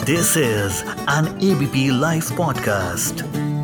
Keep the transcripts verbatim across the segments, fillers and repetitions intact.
This is an A B P Life podcast.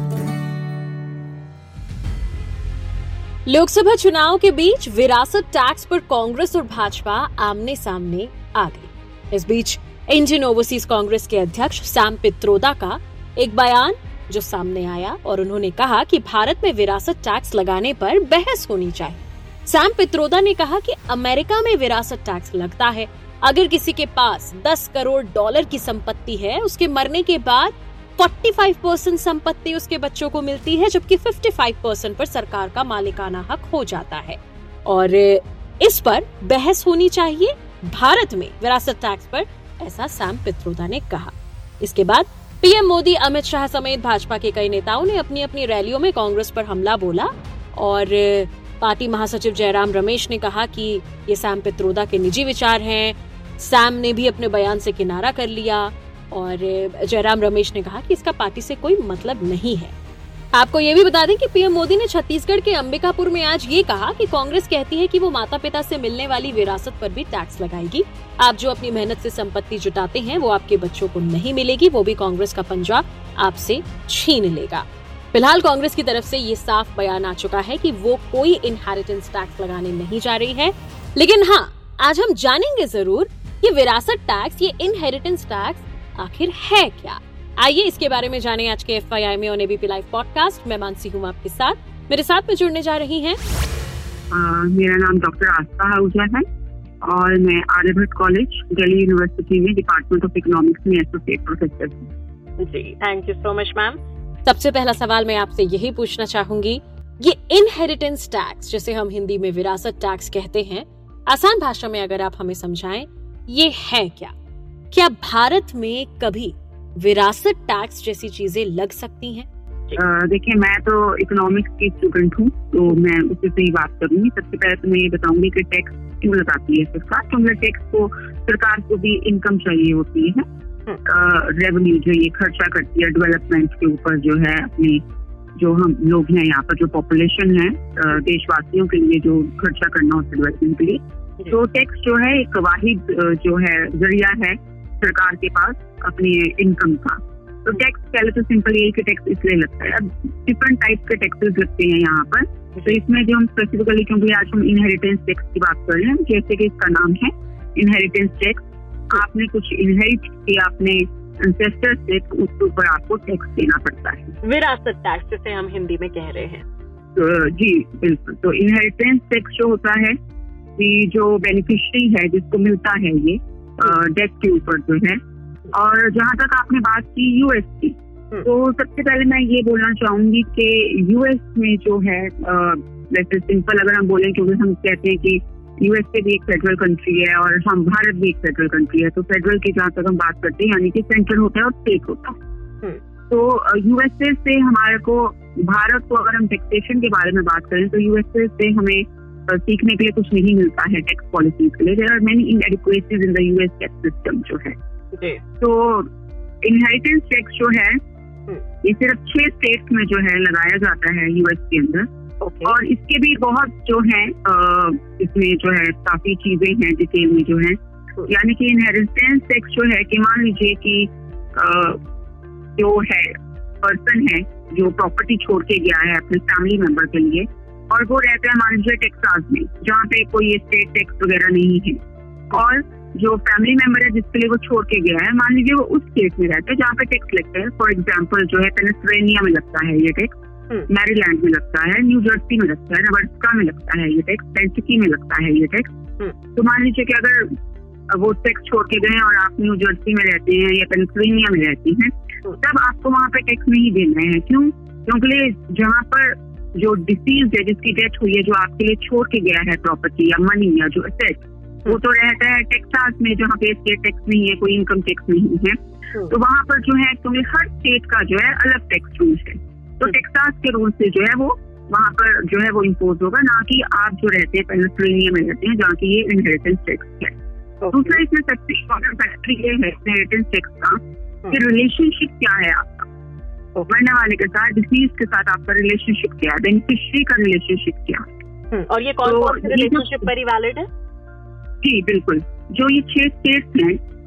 Lok Sabha चुनाव के बीच विरासत टैक्स पर कांग्रेस और भाजपा आमने सामने आ गई। इस बीच इंडियन ओवरसीज कांग्रेस के अध्यक्ष सैम पित्रोदा का एक बयान जो सामने आया और उन्होंने कहा कि भारत में विरासत टैक्स लगाने पर बहस होनी चाहिए। सैम पित्रोदा ने कहा कि अमेरिका में विरासत टैक्स लगता है। अगर किसी के पास दस करोड़ डॉलर की संपत्ति है, उसके मरने के बाद पैंतालीस परसेंट संपत्ति उसके बच्चों को मिलती है, जबकि पचपन परसेंट पर सरकार का मालिकाना हक हो जाता है और इस पर बहस होनी चाहिए भारत में विरासत टैक्स पर, ऐसा सैम पित्रोदा ने कहा। इसके बाद पीएम मोदी, अमित शाह समेत भाजपा के कई नेताओं ने अपनी अपनी रैलियों में कांग्रेस पर हमला बोला और पार्टी महासचिव जयराम रमेश ने कहा कि ये सैम पित्रोदा के निजी विचार हैं। सैम ने भी अपने बयान से किनारा कर लिया और जयराम रमेश ने कहा कि इसका पार्टी से कोई मतलब नहीं है। आपको ये भी बता दें कि पीएम मोदी ने छत्तीसगढ़ के अंबिकापुर में आज ये कहा कि कांग्रेस कहती है कि वो माता पिता से मिलने वाली विरासत पर भी टैक्स लगाएगी। आप जो अपनी मेहनत से संपत्ति जुटाते हैं वो आपके बच्चों को नहीं मिलेगी, वो भी कांग्रेस का पंजा आपसे छीन लेगा। फिलहाल कांग्रेस की तरफ से ये साफ बयान आ चुका है कि वो कोई इनहेरिटेंस टैक्स लगाने नहीं जा रही है। लेकिन हाँ, आज हम जानेंगे जरूर ये विरासत टैक्स, ये इनहेरिटेंस टैक्स आखिर है क्या। आइए इसके बारे में जानें आज के एफ आई आई में ऑन एबीपी लाइव पॉडकास्ट। मैं मानसी हूँ आपके साथ, मेरे साथ में जुड़ने जा रही हैं uh, मेरा नाम डॉक्टर आस्था आहूजा है और मैं आर्यभट्ट कॉलेज दिल्ली यूनिवर्सिटी में डिपार्टमेंट ऑफ इकोनॉमिक्स में एसोसिएट प्रोफेसर हूँ। जी, thank you so much ma'am. सबसे पहला सवाल मैं आपसे यही पूछना चाहूंगी, ये इनहेरिटेंस टैक्स जिसे हम हिंदी में विरासत टैक्स कहते हैं, आसान भाषा में अगर आप हमें समझाएं, ये है क्या? क्या भारत में कभी विरासत टैक्स जैसी चीजें लग सकती हैं? uh, देखिए, मैं तो इकोनॉमिक्स की स्टूडेंट हूँ, तो मैं उसी से ही बात करूंगी। सबसे पहले तो मैं ये बताऊंगी कि टैक्स क्यों लगाती है सरकार, क्योंकि टैक्स को सरकार को भी इनकम चाहिए होती है, रेवेन्यू uh, जो ये खर्चा करती है डेवलपमेंट के ऊपर, जो है अपनी जो हम लोग हैं यहाँ पर, जो पॉपुलेशन है uh, देशवासियों के लिए जो खर्चा करना होता है डेवलपमेंट के लिए। तो टैक्स जो है एक वाहिद जो है जरिया है सरकार के पास अपनी इनकम का। तो टैक्स पहले तो सिंपल यही कि टैक्स इसलिए लगता है। अब डिफरेंट टाइप के टैक्सेस लगते हैं यहाँ पर, तो इसमें जो हम स्पेसिफिकली, क्योंकि आज हम इनहेरिटेंस टैक्स की बात कर रहे हैं, जैसे कि इसका नाम है इनहेरिटेंस टैक्स, आपने कुछ इनहेरिट किया अपने एंसेस्टर से, तो उसके ऊपर आपको टैक्स देना पड़ता है। विरासत टैक्स जिसे हम हिंदी में कह रहे हैं। तो जी बिल्कुल, तो इनहेरिटेंस टैक्स जो होता है कि जो बेनिफिशियरी है जिसको मिलता है ये डेट के ऊपर जो है। और जहाँ तक आपने बात की यूएस की, तो सबसे पहले मैं ये बोलना चाहूंगी कि यूएस में जो है, वैसे सिंपल अगर हम बोलें, क्योंकि हम कहते हैं कि यूएसए भी एक फेडरल कंट्री है और हम भारत भी एक फेडरल कंट्री है, तो फेडरल की जहाँ तक हम बात करते हैं यानी कि सेंट्रल होता है और स्टेट होता है। तो यूएसए से हमारे को, भारत को अगर हम टैक्सेशन के बारे में बात करें, तो यूएसए से हमें सीखने के लिए कुछ नहीं मिलता है टैक्स पॉलिसीज के लिए। There are many inadequacies in the US tax system जो है। तो इनहेरिटेंस टैक्स जो है ये सिर्फ छह स्टेट्स में जो है लगाया जाता है यूएस के अंदर। okay. और इसके भी बहुत जो है इसमें जो है काफी चीजें हैं डिटेल में जो है, यानी कि इनहेरिटेंस टैक्स जो है कि मान लीजिए कि जो है पर्सन है जो प्रॉपर्टी छोड़ के गया है अपने फैमिली मेंबर के लिए, और वो रहता है मान लीजिए टेक्सास में, जहाँ पे कोई स्टेट टैक्स वगैरह नहीं है, और जो फैमिली मेंबर है जिसके लिए वो छोड़ के गया है, मान लीजिए वो उस स्टेट में रहता है जहाँ पे टैक्स लगता है। फॉर एग्जांपल जो है पेनिसिल्वेनिया में लगता है ये टैक्स, मैरीलैंड में लगता है, न्यू जर्सी में लगता है, नेब्रास्का में लगता है ये टैक्स, केंटकी में लगता है ये टैक्स। तो मान लीजिए कि अगर वो टैक्स छोड़ के गए और आप न्यू जर्सी में रहते हैं या पेनिसिल्वेनिया में रहती हैं, तब आपको वहाँ पे टैक्स नहीं देना है। क्यों? क्योंकि जहाँ पर जो डिसीज है, जिसकी डेथ हुई है, जो आपके लिए छोड़ के गया है प्रॉपर्टी या मनी या जो एसेट, वो तो रहता है टेक्सास में, जहाँ पे स्टेट टैक्स नहीं है, कोई इनकम टैक्स नहीं है। तो वहाँ पर जो है, क्योंकि हर स्टेट का जो है अलग टैक्स रूल्स है, तो टेक्सास के रूल से जो है वो वहाँ पर जो है वो इम्पोज होगा, ना कि आप जो रहते हैं पेनिसिल्वेनिया में रहते हैं जहाँ की ये इनहेरिटेंस टैक्स है। दूसरा इसमें सबसे इम्पोर्टेंट फैक्टर ये है इनहेरिटेंस टैक्स का कि रिलेशनशिप क्या है आपका मरने वाले के साथ, डिसीज के साथ आपका रिलेशनशिप क्या है, बेनिफिशियरी का रिलेशनशिप क्या है, और ये कौन कौन से रिलेशनशिप पर ही वैलिड है? जी बिल्कुल, जो ये छह स्टेट्स हैं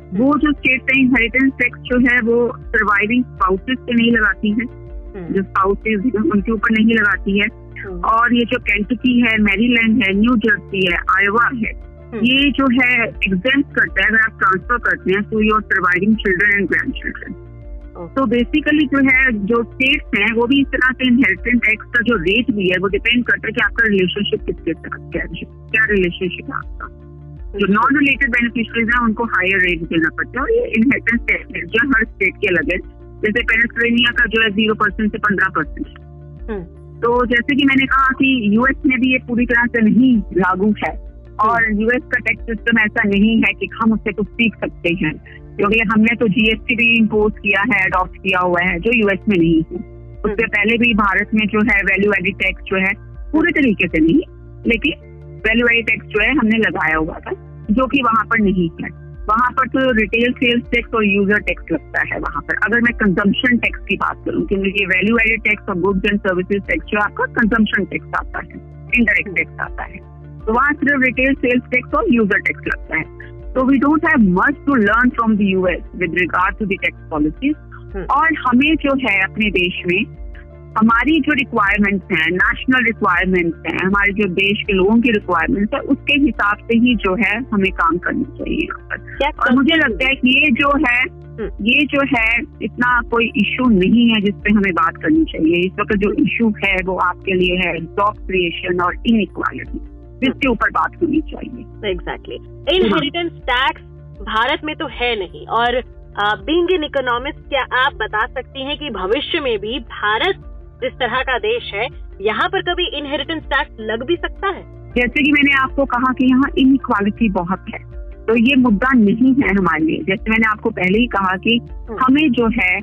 वो जो स्टेट है इनहेरिटेंस टैक्स जो है वो सर्वाइविंग स्पाउसेस पे नहीं लगाती है, जो स्पाउसेस उनके ऊपर नहीं लगाती है। और ये जो केंटकी है, मैरीलैंड है, न्यू जर्सी है, आयोवा है, ये जो है एग्जेम्प्ट करता है अगर आप ट्रांसफर करते हैं to your surviving children and grand children. तो बेसिकली जो है जो स्टेट्स हैं वो भी इस तरह से इनहेरिटेंस टैक्स का जो रेट भी है वो डिपेंड करता है कि आपका रिलेशनशिप किसके साथ क्या है, क्या रिलेशनशिप है आपका। जो नॉन रिलेटेड बेनिफिशियरीज हैं उनको हायर रेट देना पड़ता है। और ये इनहेरिटेंस टैक्स जो हर स्टेट के अलग है, जैसे पेनिसिलिनिया का जो है जीरो परसेंट से पंद्रह परसेंट। तो जैसे कि मैंने कहा कि यूएस में भी ये पूरी तरह से नहीं लागू है और यूएस का टैक्स सिस्टम ऐसा नहीं है कि हम उससे कुछ सीख सकते हैं, क्योंकि हमने तो जीएसटी भी इम्पोज किया है, अडॉप्ट किया हुआ है, जो यूएस में नहीं है। उससे पहले भी भारत में जो है वैल्यू एडिड टैक्स जो है पूरे तरीके से नहीं, लेकिन वैल्यू एडिड टैक्स जो है हमने लगाया हुआ था, जो कि वहां पर नहीं है। वहां पर तो रिटेल सेल्स टैक्स और यूजर टैक्स लगता है वहां पर। अगर मैं कंजम्पशन टैक्स की बात करूं, क्योंकि ये वैल्यू एडिड टैक्स और गुड्स एंड सर्विसेज टैक्स जो आपका कंजम्पशन टैक्स आता है, इनडायरेक्ट टैक्स आता है, तो वहाँ सिर्फ रिटेल सेल्स टैक्स और यूजर टैक्स लगता है। तो we don't have much to learn from the US with regard to the tax policies. और हमें जो है अपने देश में हमारी जो रिक्वायरमेंट्स हैं, नेशनल रिक्वायरमेंट्स हैं, हमारे जो देश के लोगों की रिक्वायरमेंट्स है, उसके हिसाब से ही जो है हमें काम करना चाहिए यहाँ पर। और मुझे लगता है कि ये जो है ये जो है इतना कोई इशू नहीं है जिसपे हमें बात करनी चाहिए। इस वक्त जो इशू है वो आपके लिए है जॉब क्रिएशन और इनइक्वालिटी, जिसके ऊपर बात होनी चाहिए। एग्जैक्टली। इनहेरिटेंस टैक्स भारत में तो है नहीं, और बीइंग एन इकोनॉमिस्ट क्या आप बता सकती हैं कि भविष्य में भी भारत जिस तरह का देश है यहाँ पर कभी इनहेरिटेंस टैक्स लग भी सकता है? जैसे कि मैंने आपको कहा कि यहाँ इनइक्वालिटी बहुत है, तो ये मुद्दा नहीं है हमारे लिए। जैसे मैंने आपको पहले ही कहा कि हमें जो है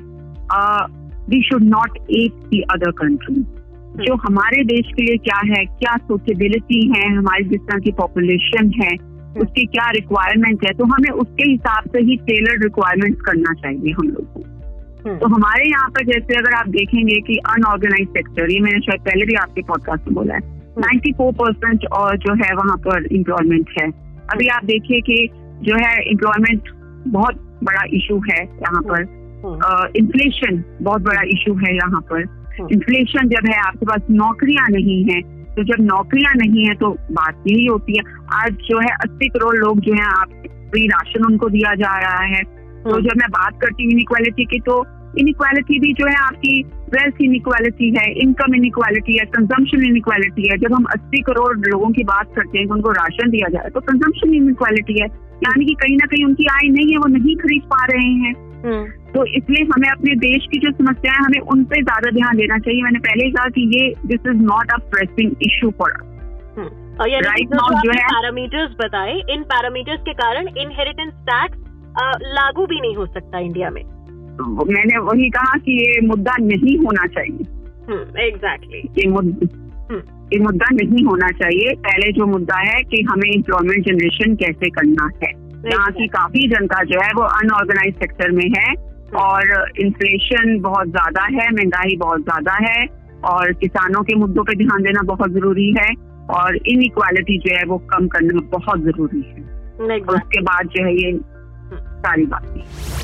we should not at the other country. जो हमारे देश के लिए क्या है, क्या सूटेबिलिटी है, हमारी जिस तरह की पॉपुलेशन है, उसकी क्या रिक्वायरमेंट है, तो हमें उसके हिसाब से ही टेलर्ड रिक्वायरमेंट करना चाहिए हम लोग को। तो हमारे यहाँ पर जैसे अगर आप देखेंगे कि अनऑर्गेनाइज सेक्टर, ये मैंने शायद पहले भी आपके पॉडकास्ट में बोला है, चौरानवे परसेंट और जो है वहाँ पर एम्प्लॉयमेंट है। अभी आप देखिए कि जो है एम्प्लॉयमेंट बहुत बड़ा इशू है यहाँ पर, इन्फ्लेशन बहुत बड़ा इशू है यहाँ पर। इन्फ्लेशन जब है, आपके पास नौकरियां नहीं है, तो जब नौकरियां नहीं है तो बात यही होती है। आज जो है अस्सी करोड़ लोग जो है आप फ्री राशन उनको दिया जा रहा है। तो जब मैं बात करती हूँ इनइक्वालिटी की, तो इनइक्वालिटी भी जो है आपकी वेल्थ इनइक्वालिटी है, इनकम इनइक्वालिटी है, कंजम्पशन इनइक्वालिटी है। जब हम अस्सी करोड़ लोगों की बात करते हैं कि उनको राशन दिया जाए, तो कंजम्पशन इनइक्वालिटी है, यानी कि कहीं ना कहीं उनकी आय नहीं है, वो नहीं खरीद पा रहे हैं। तो इसलिए हमें अपने देश की जो समस्याएं, हमें उन पे ज्यादा ध्यान देना चाहिए। मैंने पहले ही कहा कि ये this is not a pressing issue for us. और ये जो है पैरामीटर्स बताए, इन पैरामीटर्स के कारण इनहेरिटेंस टैक्स लागू भी नहीं हो सकता इंडिया में। तो मैंने वही कहा कि ये मुद्दा नहीं होना चाहिए। Exactly exactly. ये मुद्दा ये मुद्दा नहीं होना चाहिए। पहले जो मुद्दा है कि हमें एम्प्लॉयमेंट जनरेशन कैसे करना है। यहाँ की काफी जनता जो है वो अनऑर्गेनाइज सेक्टर में है और इन्फ्लेशन बहुत ज्यादा है, महंगाई बहुत ज्यादा है, और किसानों के मुद्दों पे ध्यान देना बहुत जरूरी है, और इनइक्वालिटी जो है वो कम करना बहुत जरूरी है। उसके बाद जो है ये सारी बातें।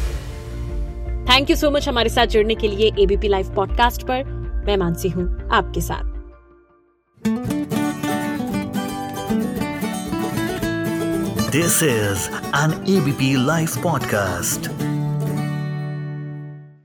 थैंक यू सो मच हमारे साथ जुड़ने के लिए एबीपी लाइव पॉडकास्ट पर। मैं मानसी हूँ आपके साथ। This is an ABP live podcast.